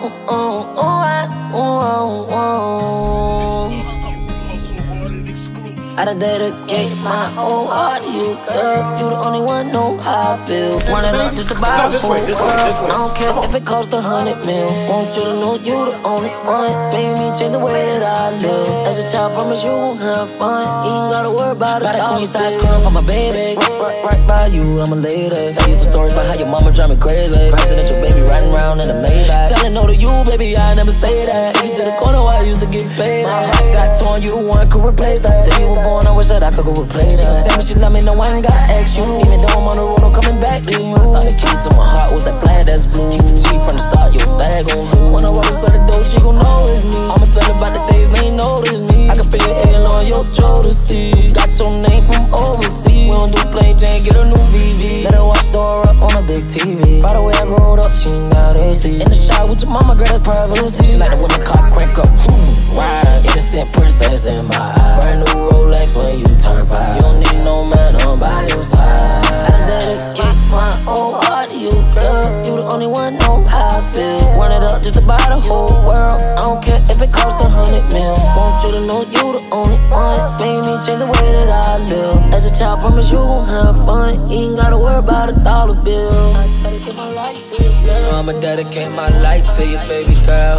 I done dedicate my whole heart to you, girl. You the only one know how I feel. Run it up just to buy the whole world. I don't care if it costs $100 million. Want you to know you the only one. Made me change the way that I live. As a child, promise you won't have fun. You ain't gotta worry about it. Buy that queen size girl for my baby. Right by you, I'm a lady. Tell you some stories about how your mama drive me crazy. Crashing at your baby riding around in a Maybach. Telling no to you, baby, I never say that. Take you to the corner where I used to get paid. My heart got torn, you the one could replace that. Then you were born, I wish that I could go replace that. She gon' tell me she love me, no I ain't gotta ask you. Even though I'm on the road, I'm coming back to you. I thought the key to my heart was that flag that's blue. Keep the G from the start, your dad gon' blue. When I walk inside the door, she gon' know it's me. I'ma tell her about the days they ain't notice me. I can feel your L on your Jodeci. Got your name from overseas. We don't do plain Jane, get a new VV. Let her watch Dora up on a big TV. By the way I growed up, she ain't got a seat. In the shot with your mama, girl, that's privacy. She like the when the car crank up, ride. Innocent princess in my eyes. Brand new Rolex when you turn 5. You don't need no man on by your side. I done dedicate my whole heart to you, girl. You the only one know how I feel. Run it up just to buy the whole world. I don't care if it costs $100 million. Want you to know you the only one. Made me change the way that I live. As a child, promise you gon' have fun. You ain't gotta worry about a dollar bill. I dedicate my life to you, girl. I'ma dedicate my life to you, baby girl.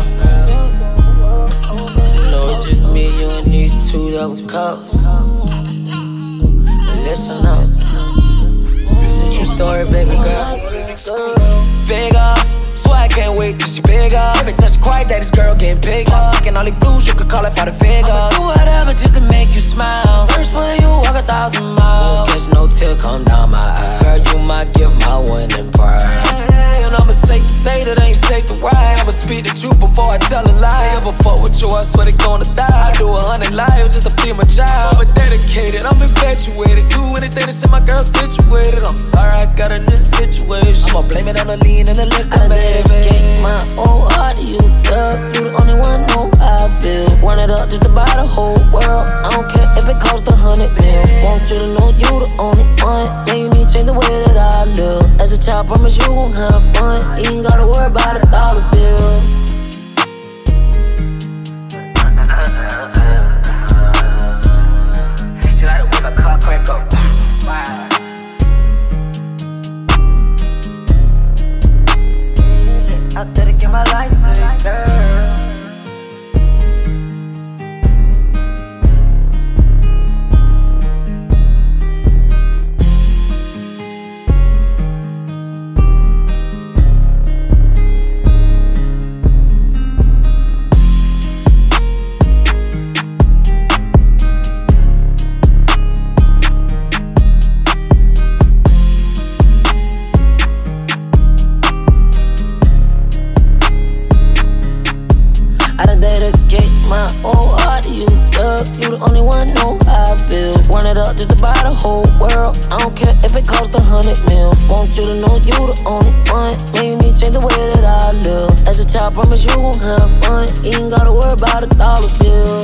You know it's just me, you, and these two double cups. Listen up. It's a true story, baby girl. Bigger, so I can't wait till she bigger. Every time she quiet, that this girl getting bigger. Fucking all the blues, you could call it for the figure. I'ma do whatever just to make you smile. Search for you, walk 1,000 miles. Won't catch no tear come down my eye. Girl, you my gift, my winning prize. And I'ma safe to say that ain't safe to ride. I'ma speak the truth before I tell a lie. Ever fuck with you, I swear they gonna die. I do 100 lives just to feed my child. I'm dedicated, I'm infatuated. Do anything to set my girl situated. I'm sorry I got in this situation. I'ma blame it on the lean and the liquor, baby. I dedicate my whole heart to you, girl. You the only one know how I feel. Run it up just to buy the whole world. I don't care if it costs $100 million. Want you to know you the only one. Made me change the way that I live. As a child, promise you gon' have fun. You ain't gotta worry about a dollar bill. She like to whip a car crank up. Wow. I dedicate my life to you, girl. I done dedicate my whole heart to you, girl. You the only one know how I feel. Run it up just to buy the whole world. I don't care if it costs $100 million. Want you to know you the only one. Made me change the way that I live. As a child, promise you gon' have fun. You ain't gotta worry about a dollar bill.